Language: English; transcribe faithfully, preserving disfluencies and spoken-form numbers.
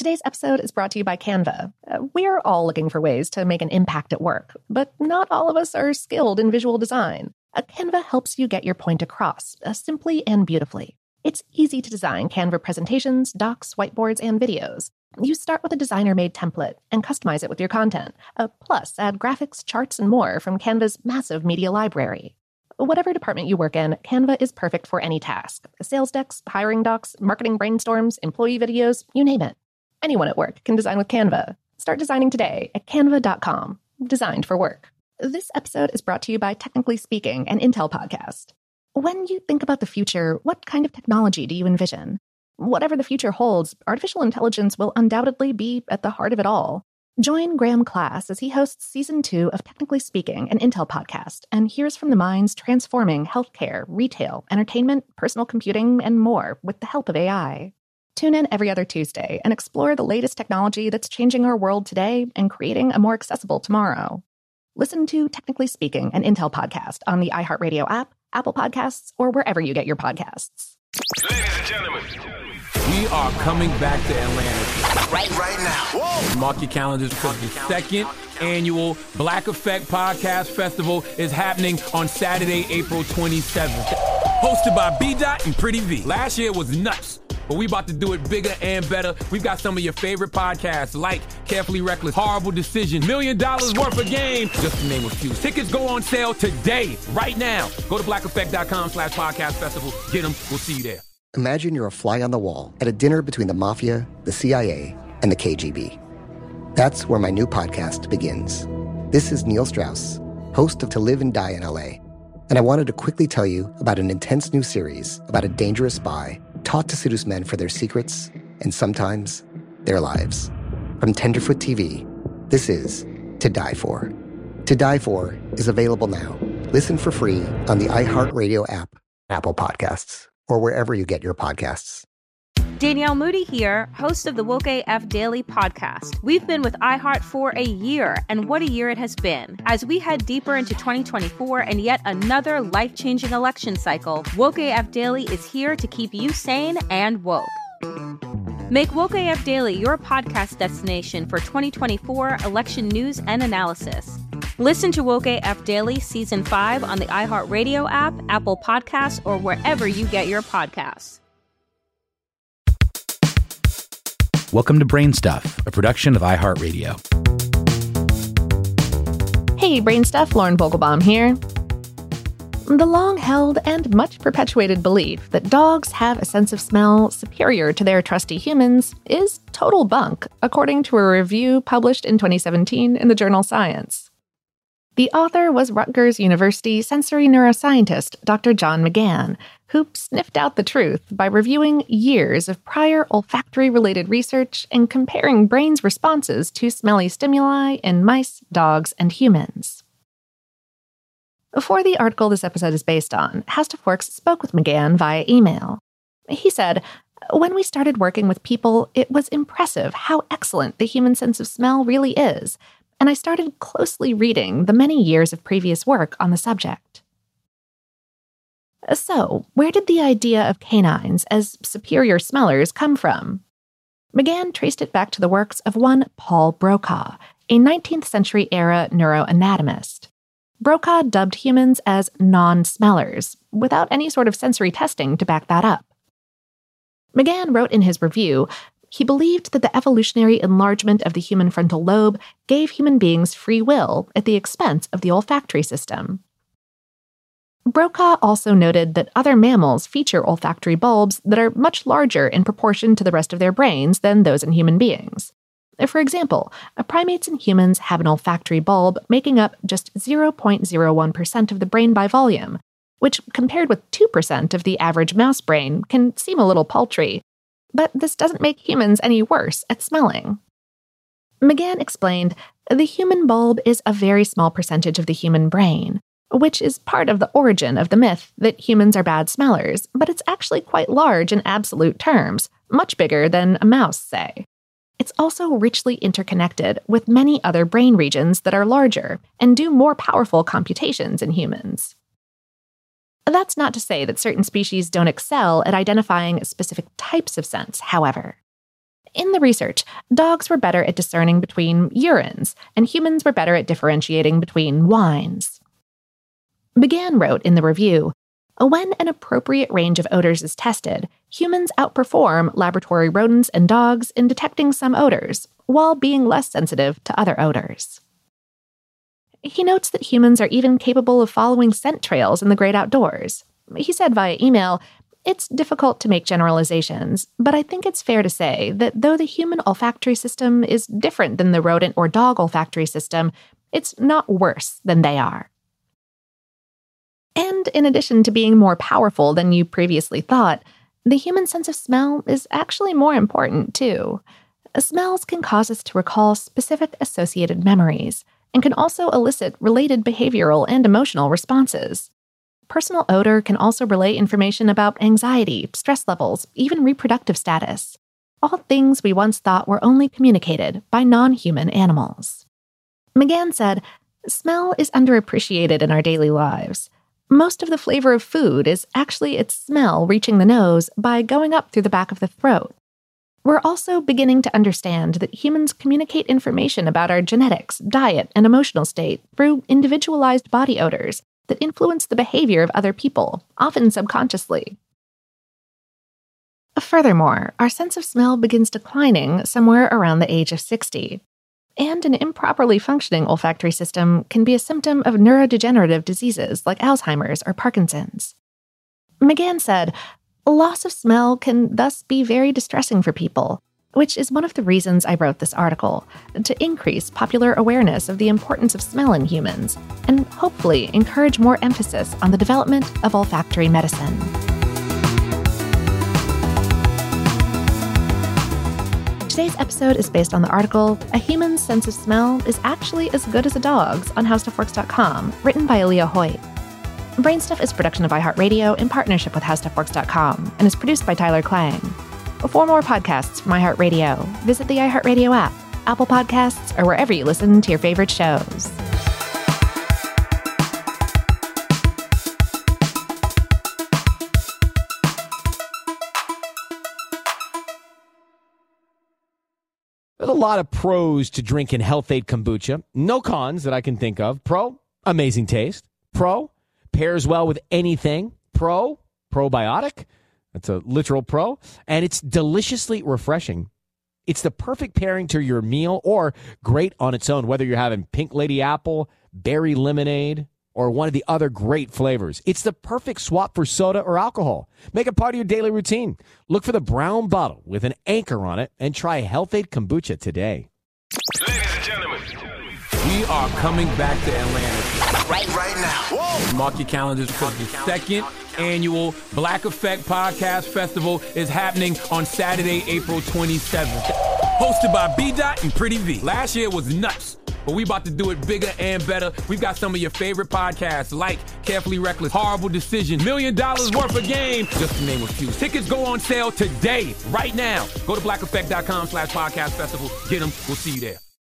Today's episode is brought to you by Canva. Uh, we're all looking for ways to make an impact at work, but not all of us are skilled in visual design. Uh, Canva helps you get your point across, uh, simply and beautifully. It's easy to design Canva presentations, docs, whiteboards, and videos. You start with a designer-made template and customize it with your content. Uh, plus, add graphics, charts, and more from Canva's massive media library. Whatever department you work in, Canva is perfect for any task. Sales decks, hiring docs, marketing brainstorms, employee videos, you name it. Anyone at work can design with Canva. Start designing today at canva dot com. Designed for work. This episode is brought to you by Technically Speaking, an Intel podcast. When you think about the future, what kind of technology do you envision? Whatever the future holds, artificial intelligence will undoubtedly be at the heart of it all. Join Graham Class as he hosts Season two of Technically Speaking, an Intel podcast, and hears from the minds transforming healthcare, retail, entertainment, personal computing, and more with the help of A I. Tune in every other Tuesday and explore the latest technology that's changing our world today and creating a more accessible tomorrow. Listen to Technically Speaking, an Intel podcast on the iHeartRadio app, Apple Podcasts, or wherever you get your podcasts. Ladies and gentlemen, we are coming back to Atlanta right, right now. Whoa. Mark your calendars because the second annual Black Effect Podcast Festival is happening on Saturday, April twenty-seventh. Hosted by B-Dot and Pretty V. Last year was nuts, but we about to do it bigger and better. We've got some of your favorite podcasts like Carefully Reckless, Horrible Decision, Million Dollars Worth of Game, just to name a few. Tickets go on sale today, right now. Go to black effect dot com slash podcast festival. Get them. We'll see you there. Imagine you're a fly on the wall at a dinner between the mafia, the C I A, and the K G B. That's where my new podcast begins. This is Neil Strauss, host of To Live and Die in L A, and I wanted to quickly tell you about an intense new series about a dangerous spy taught to seduce men for their secrets and sometimes their lives. From Tenderfoot T V, this is To Die For. To Die For is available now. Listen for free on the iHeartRadio app, Apple Podcasts, or wherever you get your podcasts. Danielle Moody here, host of the Woke A F Daily podcast. We've been with iHeart for a year, and what a year it has been. As we head deeper into twenty twenty-four and yet another life-changing election cycle, Woke A F Daily is here to keep you sane and woke. Make Woke A F Daily your podcast destination for twenty twenty-four election news and analysis. Listen to Woke A F Daily Season five on the iHeartRadio app, Apple Podcasts, or wherever you get your podcasts. Welcome to Brain Stuff, a production of iHeartRadio. Hey, Brain Stuff, Lauren Vogelbaum here. The long-held and much-perpetuated belief that dogs have a sense of smell superior to their trusty humans is total bunk, according to a review published in twenty seventeen in the journal Science. The author was Rutgers University sensory neuroscientist Doctor John McGann, who sniffed out the truth by reviewing years of prior olfactory-related research and comparing brains' responses to smelly stimuli in mice, dogs, and humans. For the article this episode is based on, HowStuffWorks spoke with McGann via email. He said, "When we started working with people, it was impressive how excellent the human sense of smell really is, and I started closely reading the many years of previous work on the subject." So, where did the idea of canines as superior smellers come from? McGann traced it back to the works of one Paul Brocaw, a nineteenth century-era neuroanatomist. Brocaw dubbed humans as non-smellers, without any sort of sensory testing to back that up. McGann wrote in his review, he believed that the evolutionary enlargement of the human frontal lobe gave human beings free will at the expense of the olfactory system. Brocaw also noted that other mammals feature olfactory bulbs that are much larger in proportion to the rest of their brains than those in human beings. For example, primates and humans have an olfactory bulb making up just zero point zero one percent of the brain by volume, which, compared with two percent of the average mouse brain, can seem a little paltry. But this doesn't make humans any worse at smelling. McGann explained, the human bulb is a very small percentage of the human brain, which is part of the origin of the myth that humans are bad smellers, but it's actually quite large in absolute terms, much bigger than a mouse, say. It's also richly interconnected with many other brain regions that are larger and do more powerful computations in humans. That's not to say that certain species don't excel at identifying specific types of scents, however. In the research, dogs were better at discerning between urines, and humans were better at differentiating between wines. McGann wrote in the review, when an appropriate range of odors is tested, humans outperform laboratory rodents and dogs in detecting some odors, while being less sensitive to other odors. He notes that humans are even capable of following scent trails in the great outdoors. He said via email, "It's difficult to make generalizations, but I think it's fair to say that though the human olfactory system is different than the rodent or dog olfactory system, it's not worse than they are." And in addition to being more powerful than you previously thought, the human sense of smell is actually more important, too. Smells can cause us to recall specific associated memories, and can also elicit related behavioral and emotional responses. Personal odor can also relay information about anxiety, stress levels, even reproductive status, all things we once thought were only communicated by non-human animals. McGann said, "Smell is underappreciated in our daily lives. Most of the flavor of food is actually its smell reaching the nose by going up through the back of the throat. We're also beginning to understand that humans communicate information about our genetics, diet, and emotional state through individualized body odors that influence the behavior of other people, often subconsciously." Furthermore, our sense of smell begins declining somewhere around the age of sixty. And an improperly functioning olfactory system can be a symptom of neurodegenerative diseases like Alzheimer's or Parkinson's. McGann said, "Loss of smell can thus be very distressing for people, which is one of the reasons I wrote this article, to increase popular awareness of the importance of smell in humans, and hopefully encourage more emphasis on the development of olfactory medicine." Today's episode is based on the article, "A Human's Sense of Smell is Actually as Good as a Dog's" on how stuff works dot com, written by Aaliyah Hoyt. Brainstuff is a production of iHeartRadio in partnership with how stuff works dot com and is produced by Tyler Klang. For more podcasts from iHeartRadio, visit the iHeartRadio app, Apple Podcasts, or wherever you listen to your favorite shows. There's a lot of pros to drinking Health-Ade kombucha. No cons that I can think of. Pro, amazing taste. Pro, pairs well with anything. Pro, probiotic. That's a literal pro. And it's deliciously refreshing. It's the perfect pairing to your meal or great on its own, whether you're having pink lady apple, berry lemonade, or one of the other great flavors. It's the perfect swap for soda or alcohol. Make it part of your daily routine. Look for the brown bottle with an anchor on it and try Health-Ade kombucha today. Ladies and gentlemen, We are coming back to Atlanta. right, right now. Whoa. Mark your calendars because the second annual Black Effect Podcast Festival is happening on Saturday, April twenty-seventh. Hosted by B-Dot and Pretty V. Last year was nuts, but we about to do it bigger and better. We've got some of your favorite podcasts like Carefully Reckless, Horrible Decision, Million Dollars Worth of Game, just to name a few. Tickets go on sale today, right now. Go to black effect dot com slash podcast festival. Get them. We'll see you there.